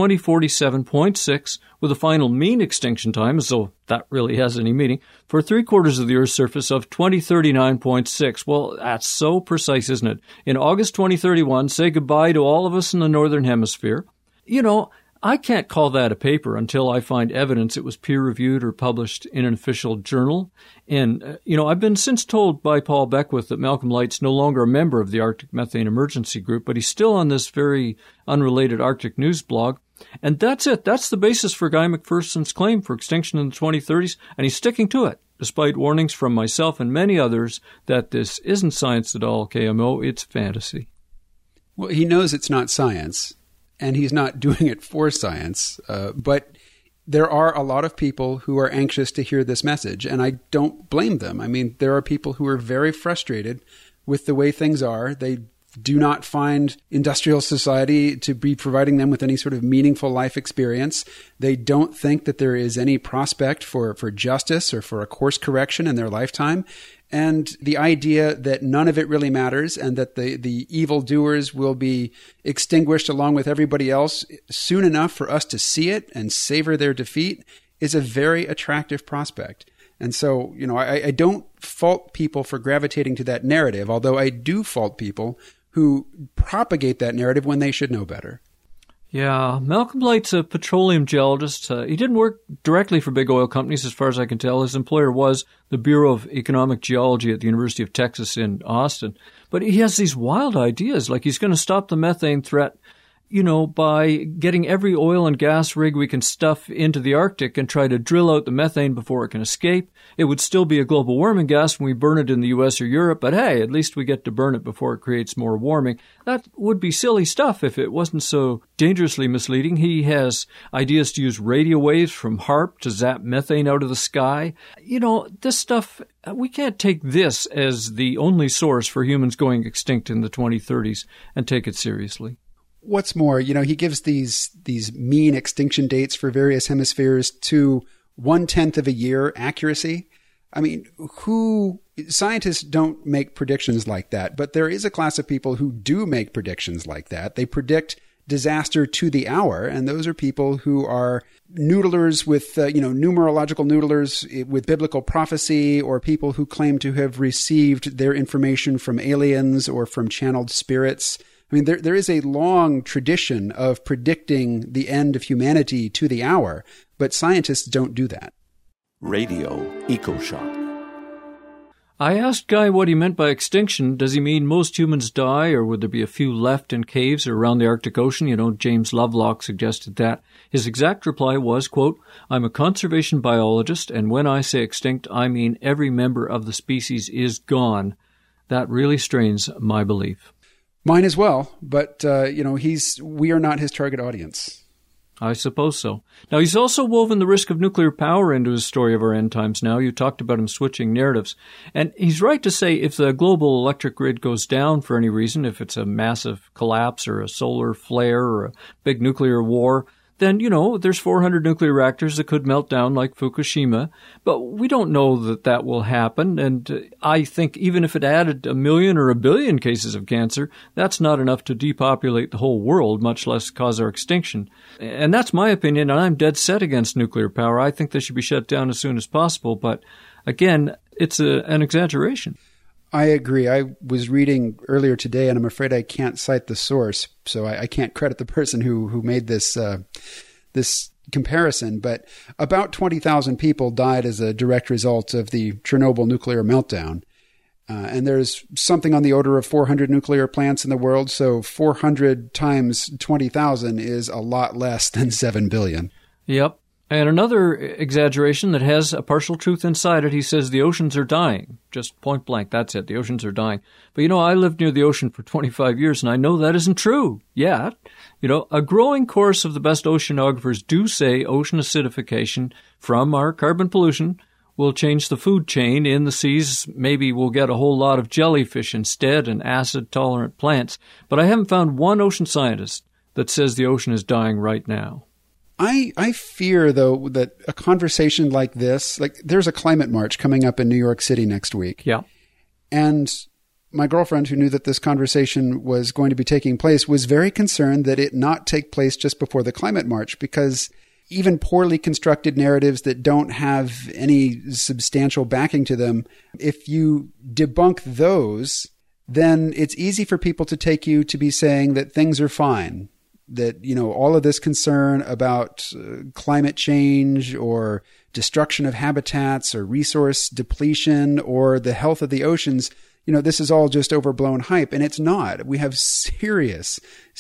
2047.6, with a final mean extinction time, as though that really has any meaning, for 3/4 of the Earth's surface of 2039.6. Well, that's so precise, isn't it? In August 2031, say goodbye to all of us in the Northern Hemisphere. You know, I can't call that a paper until I find evidence it was peer-reviewed or published in an official journal. And, I've been since told by Paul Beckwith that Malcolm Light's no longer a member of the Arctic Methane Emergency Group, but he's still on this very unrelated Arctic News blog. And that's it. That's the basis for Guy McPherson's claim for extinction in the 2030s, and he's sticking to it, despite warnings from myself and many others that this isn't science at all, KMO. It's fantasy. Well, he knows it's not science, and he's not doing it for science, but there are a lot of people who are anxious to hear this message, and I don't blame them. I mean, there are people who are very frustrated with the way things are. They do not find industrial society to be providing them with any sort of meaningful life experience. They don't think that there is any prospect for justice or for a course correction in their lifetime. And the idea that none of it really matters and that the evildoers will be extinguished along with everybody else soon enough for us to see it and savor their defeat is a very attractive prospect. And so, I don't fault people for gravitating to that narrative, although I do fault people who propagate that narrative when they should know better. Yeah, Malcolm Light's a petroleum geologist. He didn't work directly for big oil companies, as far as I can tell. His employer was the Bureau of Economic Geology at the University of Texas in Austin. But he has these wild ideas, like he's going to stop the methane threat, by getting every oil and gas rig we can stuff into the Arctic and try to drill out the methane before it can escape. It would still be a global warming gas when we burn it in the US or Europe, but hey, at least we get to burn it before it creates more warming. That would be silly stuff if it wasn't so dangerously misleading. He has ideas to use radio waves from HAARP to zap methane out of the sky. This stuff, we can't take this as the only source for humans going extinct in the 2030s and take it seriously. What's more, he gives these mean extinction dates for various hemispheres to 1/10 of a year accuracy. I mean, scientists don't make predictions like that, but there is a class of people who do make predictions like that. They predict disaster to the hour. And those are people who are noodlers with, numerological noodlers with biblical prophecy, or people who claim to have received their information from aliens or from channeled spirits. I mean, there is a long tradition of predicting the end of humanity to the hour, but scientists don't do that. Radio EcoShock. I asked Guy what he meant by extinction. Does he mean most humans die, or would there be a few left in caves or around the Arctic Ocean? James Lovelock suggested that. His exact reply was, quote, "I'm a conservation biologist, and when I say extinct, I mean every member of the species is gone." That really strains my belief. Mine as well, but, we are not his target audience. I suppose so. Now, he's also woven the risk of nuclear power into his story of our end times now. You talked about him switching narratives. And he's right to say if the global electric grid goes down for any reason, if it's a massive collapse or a solar flare or a big nuclear war, then, there's 400 nuclear reactors that could melt down like Fukushima. But we don't know that will happen. And I think even if it added 1 million or 1 billion cases of cancer, that's not enough to depopulate the whole world, much less cause our extinction. And that's my opinion, and I'm dead set against nuclear power. I think they should be shut down as soon as possible. But again, it's an exaggeration. I agree. I was reading earlier today, and I'm afraid I can't cite the source, so I can't credit the person who made this comparison. But about 20,000 people died as a direct result of the Chernobyl nuclear meltdown. And there's something on the order of 400 nuclear plants in the world, so 400 times 20,000 is a lot less than 7 billion. Yep. And another exaggeration that has a partial truth inside it, he says the oceans are dying. Just point blank, that's it, the oceans are dying. But I lived near the ocean for 25 years, and I know that isn't true yet. A growing chorus of the best oceanographers do say ocean acidification from our carbon pollution will change the food chain in the seas. Maybe we'll get a whole lot of jellyfish instead and acid-tolerant plants. But I haven't found one ocean scientist that says the ocean is dying right now. I fear, though, that a conversation like this, there's a climate march coming up in New York City next week. Yeah. And my girlfriend, who knew that this conversation was going to be taking place, was very concerned that it not take place just before the climate march, because even poorly constructed narratives that don't have any substantial backing to them, if you debunk those, then it's easy for people to take you to be saying that things are fine. That, all of this concern about climate change or destruction of habitats or resource depletion or the health of the oceans, this is all just overblown hype. And it's not. We have serious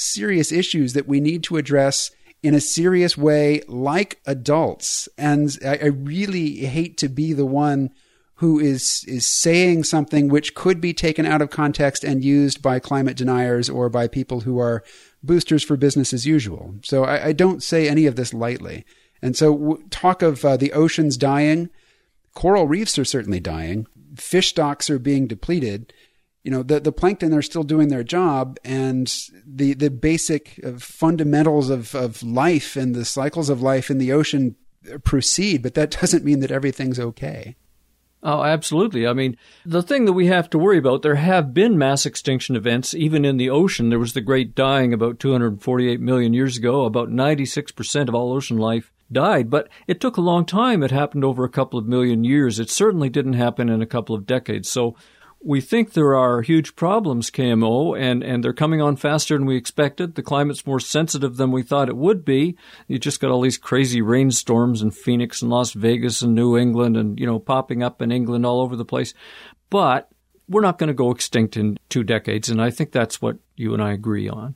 issues that we need to address in a serious way, like adults. And I really hate to be the one who is saying something which could be taken out of context and used by climate deniers or by people who are boosters for business as usual. So I don't say any of this lightly. And so talk of the oceans dying, coral reefs are certainly dying, fish stocks are being depleted. The plankton are still doing their job, and the basic fundamentals of life and the cycles of life in the ocean proceed, but that doesn't mean that everything's okay. Oh, absolutely. I mean, the thing that we have to worry about, there have been mass extinction events, even in the ocean. There was the Great Dying about 248 million years ago. About 96% of all ocean life died, but it took a long time. It happened over a couple of million years. It certainly didn't happen in a couple of decades. So we think there are huge problems, KMO, and they're coming on faster than we expected. The climate's more sensitive than we thought it would be. You just got all these crazy rainstorms in Phoenix and Las Vegas and New England and, popping up in England all over the place. But we're not going to go extinct in 2 decades, and I think that's what you and I agree on.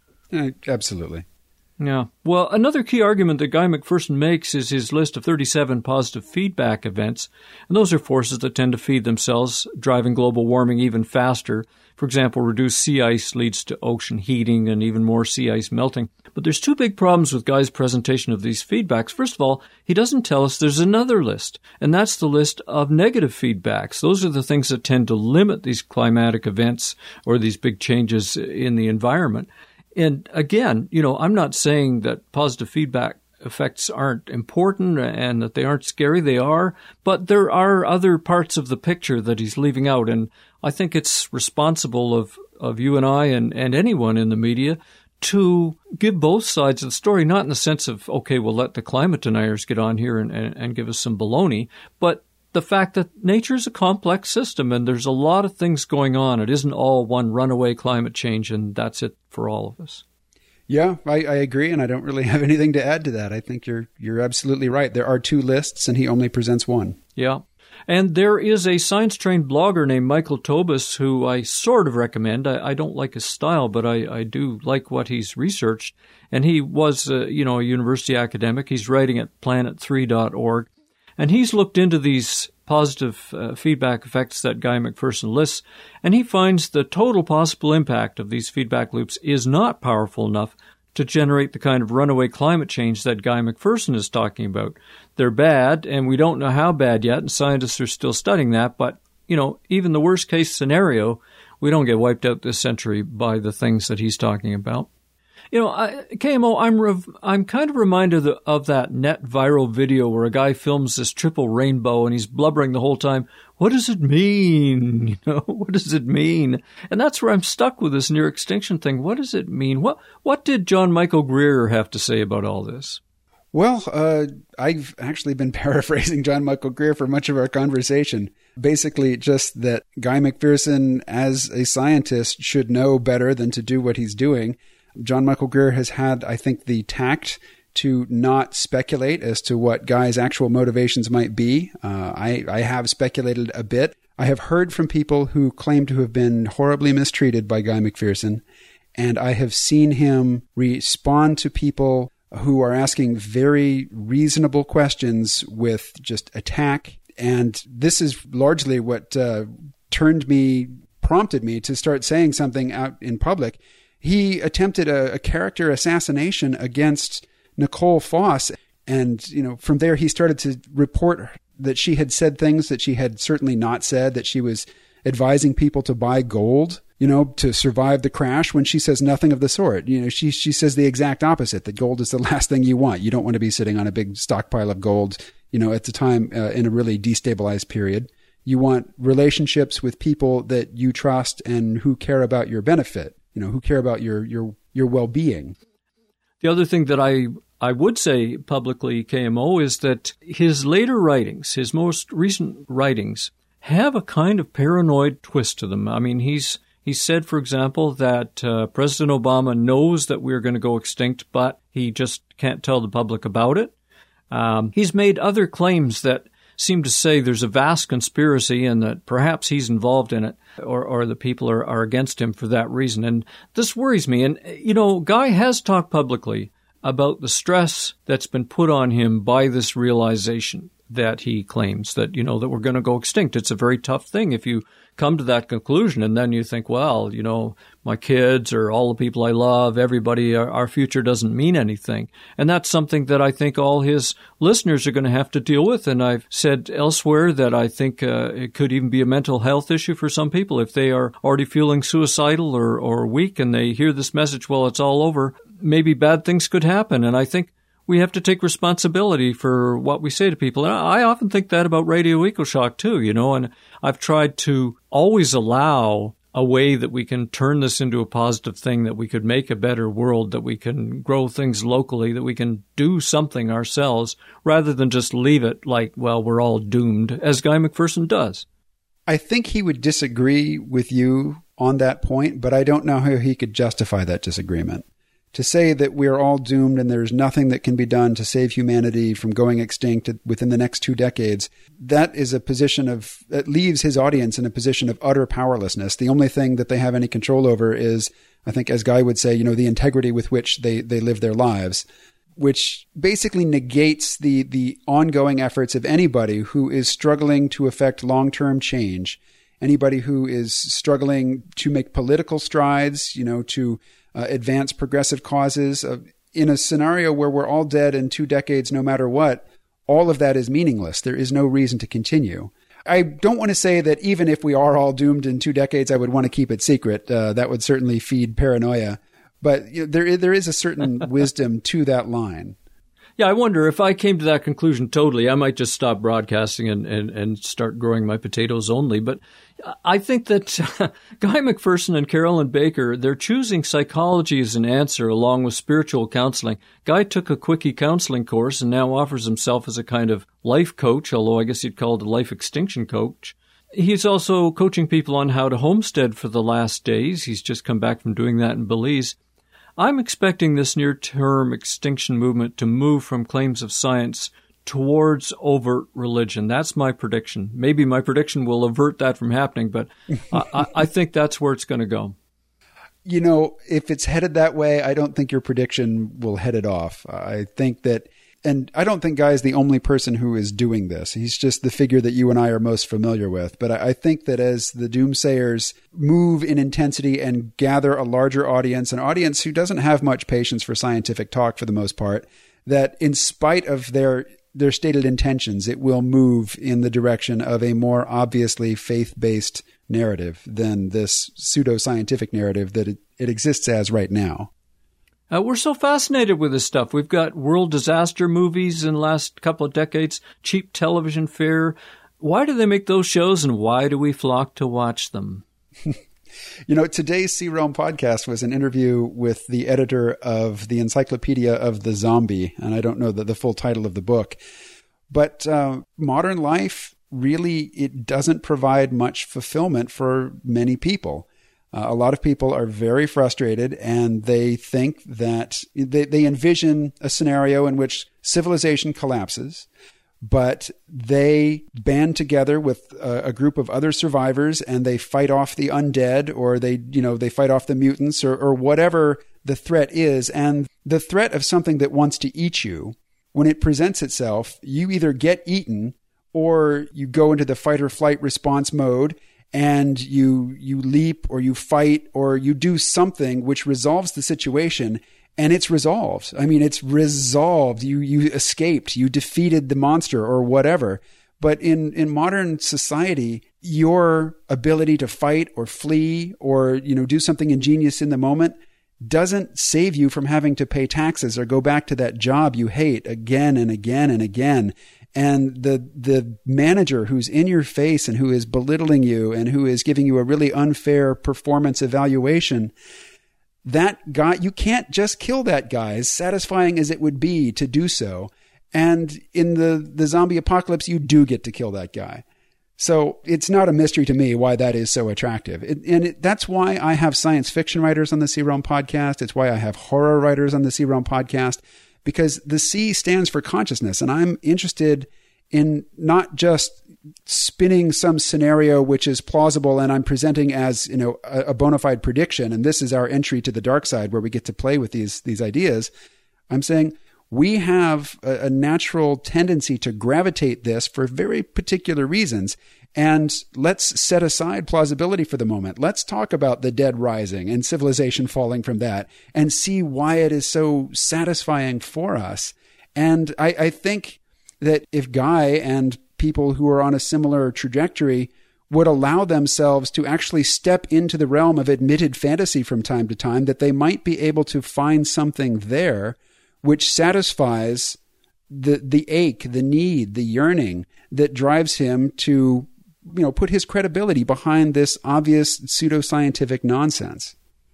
Absolutely. Yeah. Well, another key argument that Guy McPherson makes is his list of 37 positive feedback events, and those are forces that tend to feed themselves, driving global warming even faster. For example, reduced sea ice leads to ocean heating and even more sea ice melting. But there's 2 big problems with Guy's presentation of these feedbacks. First of all, he doesn't tell us there's another list, and that's the list of negative feedbacks. Those are the things that tend to limit these climatic events or these big changes in the environment. And again, I'm not saying that positive feedback effects aren't important and that they aren't scary. They are. But there are other parts of the picture that he's leaving out. And I think it's responsible of you and I and anyone in the media to give both sides of the story, not in the sense of, okay, we'll let the climate deniers get on here and give us some baloney, but the fact that nature is a complex system and there's a lot of things going on. It isn't all one runaway climate change and that's it for all of us. Yeah, I agree, and I don't really have anything to add to that. I think you're absolutely right. There are 2 lists, and he only presents one. Yeah. And there is a science-trained blogger named Michael Tobis who I sort of recommend. I don't like his style, but I do like what he's researched. And he was, a university academic. He's writing at planet3.org. And he's looked into these positive feedback effects that Guy McPherson lists, and he finds the total possible impact of these feedback loops is not powerful enough to generate the kind of runaway climate change that Guy McPherson is talking about. They're bad, and we don't know how bad yet, and scientists are still studying that, but, even the worst-case scenario, we don't get wiped out this century by the things that he's talking about. KMO, I'm kind of reminded of that net viral video where a guy films this triple rainbow and he's blubbering the whole time. What does it mean? What does it mean? And that's where I'm stuck with this near extinction thing. What does it mean? What did John Michael Greer have to say about all this? Well, I've actually been paraphrasing John Michael Greer for much of our conversation. Basically, just that Guy McPherson, as a scientist, should know better than to do what he's doing. John Michael Greer has had, I think, the tact to not speculate as to what Guy's actual motivations might be. I have speculated a bit. I have heard from people who claim to have been horribly mistreated by Guy McPherson, and I have seen him respond to people who are asking very reasonable questions with just attack. And this is largely what prompted me to start saying something out in public. He attempted a character assassination against Nicole Foss. And, from there he started to report that she had said things that she had certainly not said, that she was advising people to buy gold, to survive the crash, when she says nothing of the sort. She says the exact opposite, that gold is the last thing you want. You don't want to be sitting on a big stockpile of gold, at the time in a really destabilized period. You want relationships with people that you trust and who care about your benefit. Who care about your well-being. The other thing that I would say publicly, KMO, is that his later writings, his most recent writings, have a kind of paranoid twist to them. I mean, he said, for example, that President Obama knows that we're going to go extinct, but he just can't tell the public about it. He's made other claims that seem to say there's a vast conspiracy and that perhaps he's involved in it, or the people are against him for that reason. And this worries me. And, Guy has talked publicly about the stress that's been put on him by this realization that he claims that, that we're going to go extinct. It's a very tough thing if you come to that conclusion and then you think, well, my kids or all the people I love, everybody, our future doesn't mean anything. And that's something that I think all his listeners are going to have to deal with. And I've said elsewhere that I think it could even be a mental health issue for some people if they are already feeling suicidal or weak and they hear this message, well, it's all over. Maybe bad things could happen. And I think we have to take responsibility for what we say to people. And I often think that about Radio EcoShock too, and I've tried to always allow a way that we can turn this into a positive thing, that we could make a better world, that we can grow things locally, that we can do something ourselves rather than just leave it like, well, we're all doomed, as Guy McPherson does. I think he would disagree with you on that point, but I don't know how he could justify that disagreement. To say that we are all doomed and there's nothing that can be done to save humanity from going extinct within the next 2 decades, that is a position that leaves his audience in a position of utter powerlessness. The only thing that they have any control over is, I think, as Guy would say, the integrity with which they live their lives, which basically negates the ongoing efforts of anybody who is struggling to affect long-term change, anybody who is struggling to make political strides, to advance progressive causes. In a scenario where we're all dead in 2 decades, no matter what, all of that is meaningless. There is no reason to continue. I don't want to say that even if we are all doomed in 2 decades, I would want to keep it secret. That would certainly feed paranoia. But there is a certain wisdom to that line. Yeah, I wonder if I came to that conclusion totally, I might just stop broadcasting and start growing my potatoes only. But I think that Guy McPherson and Carolyn Baker, they're choosing psychology as an answer along with spiritual counseling. Guy took a quickie counseling course and now offers himself as a kind of life coach, although I guess you'd call it a life extinction coach. He's also coaching people on how to homestead for the last days. He's just come back from doing that in Belize. I'm expecting this near-term extinction movement to move from claims of science towards overt religion. That's my prediction. Maybe my prediction will avert that from happening, but I think that's where it's going to go. You know, if it's headed that way, I don't think your prediction will head it off. I think that, and I don't think Guy is the only person who is doing this. He's just the figure that you and I are most familiar with. But I think that as the doomsayers move in intensity and gather a larger audience, an audience who doesn't have much patience for scientific talk for the most part, that in spite of their stated intentions, it will move in the direction of a more obviously faith-based narrative than this pseudo-scientific narrative that it exists as right now. We're so fascinated with this stuff. We've got world disaster movies in the last couple of decades, cheap television fare. Why do they make those shows, and why do we flock to watch them? You know, today's C-Realm podcast was an interview with the editor of the Encyclopedia of the Zombie, and I don't know the full title of the book. But modern life, really, it doesn't provide much fulfillment for many people. A lot of people are very frustrated, and they think that they envision a scenario in which civilization collapses, but they band together with a group of other survivors and they fight off the undead, or they fight off the mutants or whatever the threat is. And the threat of something that wants to eat you, when it presents itself, you either get eaten or you go into the fight or flight response mode, and you leap or you fight or you do something which resolves the situation, and it's resolved. I mean, it's resolved. You escaped, you defeated the monster or whatever. But in modern society, your ability to fight or flee or, do something ingenious in the moment doesn't save you from having to pay taxes or go back to that job you hate again and again and again. And the manager who's in your face and who is belittling you and who is giving you a really unfair performance evaluation, that guy, you can't just kill that guy, as satisfying as it would be to do so. And in the zombie apocalypse, you do get to kill that guy. So it's not a mystery to me why that is so attractive. That's why I have science fiction writers on the C-Realm podcast. It's why I have horror writers on the C-Realm podcast. Because the C stands for consciousness, and I'm interested in not just spinning some scenario which is plausible and I'm presenting as, a bona fide prediction, and this is our entry to the dark side where we get to play with these ideas. I'm saying we have a natural tendency to gravitate this for very particular reasons. And let's set aside plausibility for the moment. Let's talk about the dead rising and civilization falling from that and see why it is so satisfying for us. And I think that if Guy and people who are on a similar trajectory would allow themselves to actually step into the realm of admitted fantasy from time to time, that they might be able to find something there which satisfies the ache, the need, the yearning that drives him to put his credibility behind this obvious pseudoscientific nonsense.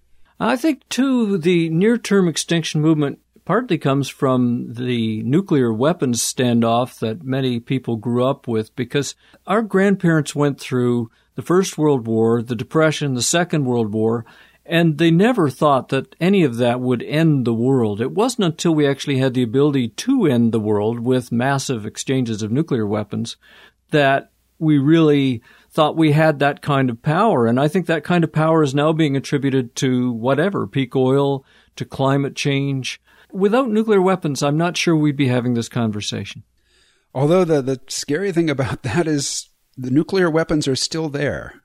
I think, too, the near-term extinction movement partly comes from the nuclear weapons standoff that many people grew up with, because our grandparents went through the First World War, the Depression, the Second World War, and they never thought that any of that would end the world. It wasn't until we actually had the ability to end the world with massive exchanges of nuclear weapons that we really thought we had that kind of power. And I think that kind of power is now being attributed to whatever, peak oil, to climate change. Without nuclear weapons, I'm not sure we'd be having this conversation. Although the scary thing about that is the nuclear weapons are still there.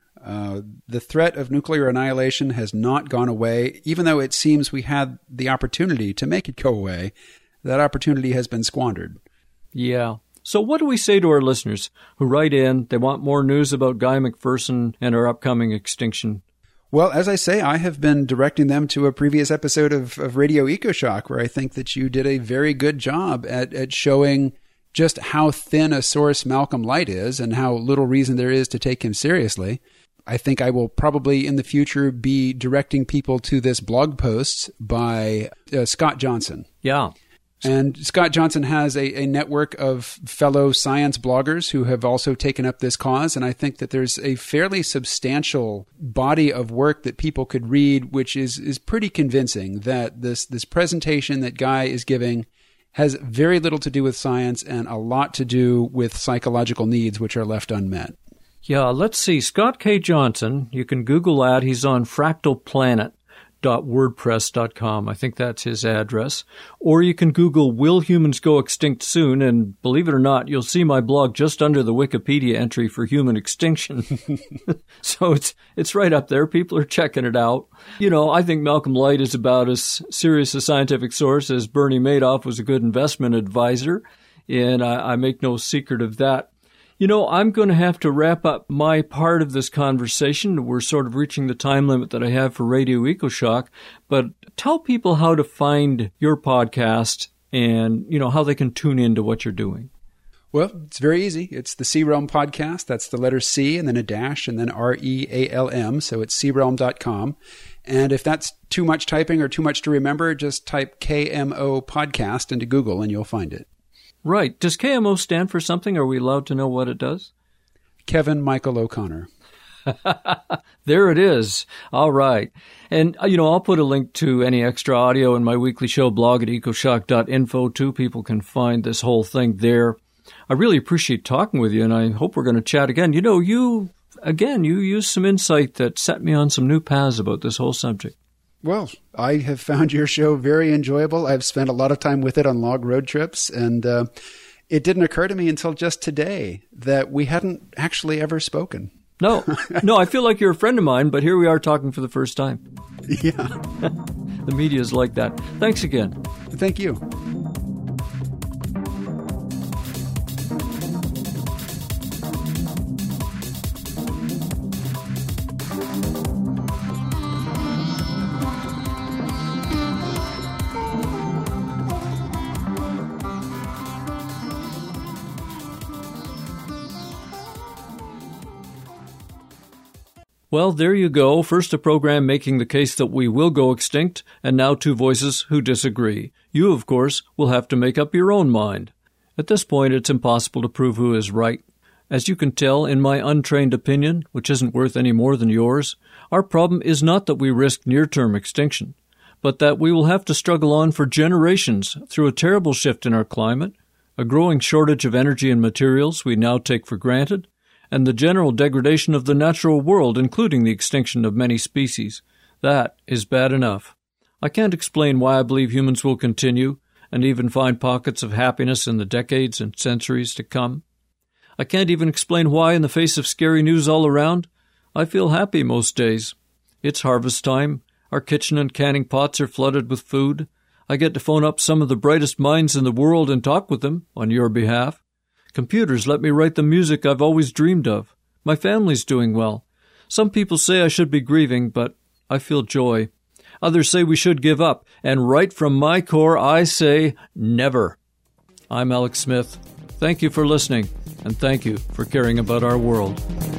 The threat of nuclear annihilation has not gone away, even though it seems we had the opportunity to make it go away. That opportunity has been squandered. Yeah. So what do we say to our listeners who write in, they want more news about Guy McPherson and our upcoming extinction? Well, as I say, I have been directing them to a previous episode of Radio EcoShock, where I think that you did a very good job at showing just how thin a source Malcolm Light is and how little reason there is to take him seriously. I think I will probably in the future be directing people to this blog post by Scott Johnson. Yeah. And Scott Johnson has a network of fellow science bloggers who have also taken up this cause. And I think that there's a fairly substantial body of work that people could read, which is pretty convincing that this presentation that Guy is giving has very little to do with science and a lot to do with psychological needs, which are left unmet. Yeah, let's see. Scott K. Johnson, you can Google that. He's on fractalplanet.wordpress.com. I think that's his address. Or you can Google Will Humans Go Extinct Soon? And believe it or not, you'll see my blog just under the Wikipedia entry for human extinction. So it's right up there. People are checking it out. You know, I think Malcolm Light is about as serious a scientific source as Bernie Madoff was a good investment advisor. And I make no secret of that. You know, I'm going to have to wrap up my part of this conversation. We're sort of reaching the time limit that I have for Radio EcoShock. But tell people how to find your podcast and, you know, how they can tune into what you're doing. Well, it's very easy. It's the C-Realm podcast. That's the letter C and then a dash and then REALM. So it's CRealm.com. And if that's too much typing or too much to remember, just type KMO podcast into Google and you'll find it. Right. Does KMO stand for something? Are we allowed to know what it does? Kevin Michael O'Connor. There it is. All right. And, you know, I'll put a link to any extra audio in my weekly show blog at ecoshock.info, too. People can find this whole thing there. I really appreciate talking with you, and I hope we're going to chat again. You know, you used some insight that set me on some new paths about this whole subject. Well, I have found your show very enjoyable. I've spent a lot of time with it on log road trips, and it didn't occur to me until just today that we hadn't actually ever spoken. No, I feel like you're a friend of mine, but here we are talking for the first time. Yeah. The media's like that. Thanks again. Thank you. Well, there you go. First a program making the case that we will go extinct, and now two voices who disagree. You, of course, will have to make up your own mind. At this point, it's impossible to prove who is right. As you can tell, in my untrained opinion, which isn't worth any more than yours, our problem is not that we risk near-term extinction, but that we will have to struggle on for generations through a terrible shift in our climate, a growing shortage of energy and materials we now take for granted, and the general degradation of the natural world, including the extinction of many species. That is bad enough. I can't explain why I believe humans will continue, and even find pockets of happiness in the decades and centuries to come. I can't even explain why, in the face of scary news all around, I feel happy most days. It's harvest time. Our kitchen and canning pots are flooded with food. I get to phone up some of the brightest minds in the world and talk with them on your behalf. Computers let me write the music I've always dreamed of. My family's doing well. Some people say I should be grieving, but I feel joy. Others say we should give up, and right from my core I say never. I'm Alex Smith. Thank you for listening, and thank you for caring about our world.